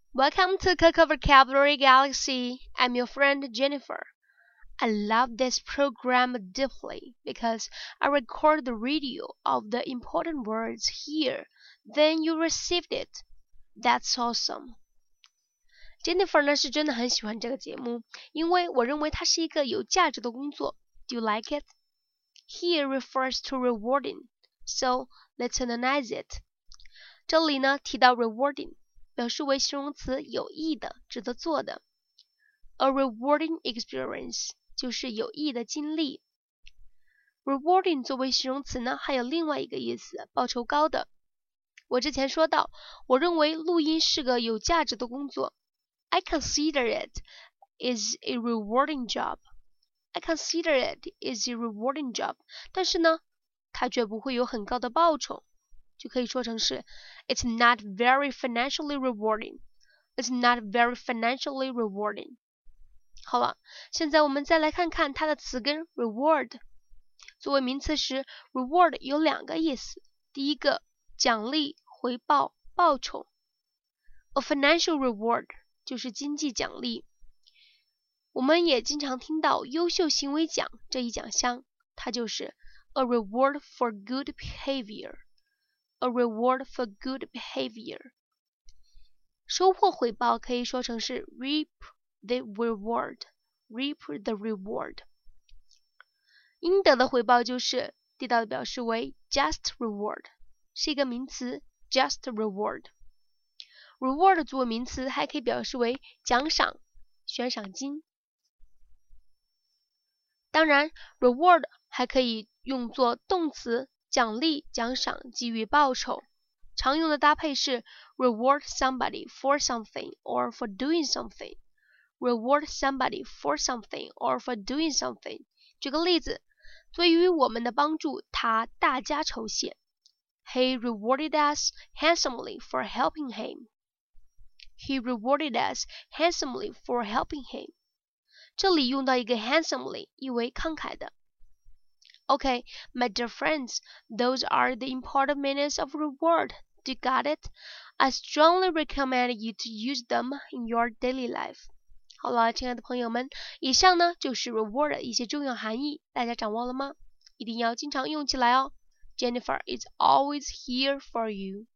Welcome to Coco Vocabulary Galaxy. I'm your friend Jennifer. I love this program deeply because I record the video of the important words here, then you received it. That's awesome. Jennifer 呢是真的很喜欢这个节目，因为我认为它是一个有价值的工作。Do you like it? Here refers to rewarding, so let's analyze it. 这里呢提到 rewarding。表示为形容词有益的，值得做的。A rewarding experience 就是有益的经历。Rewarding 作为形容词呢，还有另外一个意思，报酬高的。我之前说到，我认为录音是个有价值的工作。I consider it is a rewarding job. I consider it is a rewarding job. 但是呢，它绝不会有很高的报酬。就可以说成是 It's not very financially rewarding. It's not very financially rewarding. 好了，现在我们再来看看它的词根 reward。作为名词时 reward 有两个意思。第一个，奖励、回报、报酬。A financial reward 就是经济奖励。我们也经常听到优秀行为奖这一奖项，它就是 a reward for good behavior.A reward for good behavior. 收获回报可以说成是 reap the reward. Reap the reward. 应得的回报就是地道的表示为 just reward. 是一个名词 just reward. Reward 作为名词还可以表示为奖赏、悬赏金。当然 reward 还可以用作动词奖励、奖赏、给予报酬。常用的搭配是 reward somebody for something or for doing something. Reward somebody for something or for doing something. 举个例子，对于我们的帮助，他大加酬谢。He rewarded us handsomely for helping him. He rewarded us handsomely for helping him. 这里用到一个 handsomely， 意为慷慨的。Okay, my dear friends, those are the important meanings of reward. Do you got it? I strongly recommend you to use them in your daily life. 好了，亲爱的朋友们，以上呢就是 reward 的一些重要含义，大家掌握了吗？一定要经常用起来哦。Jennifer is always here for you.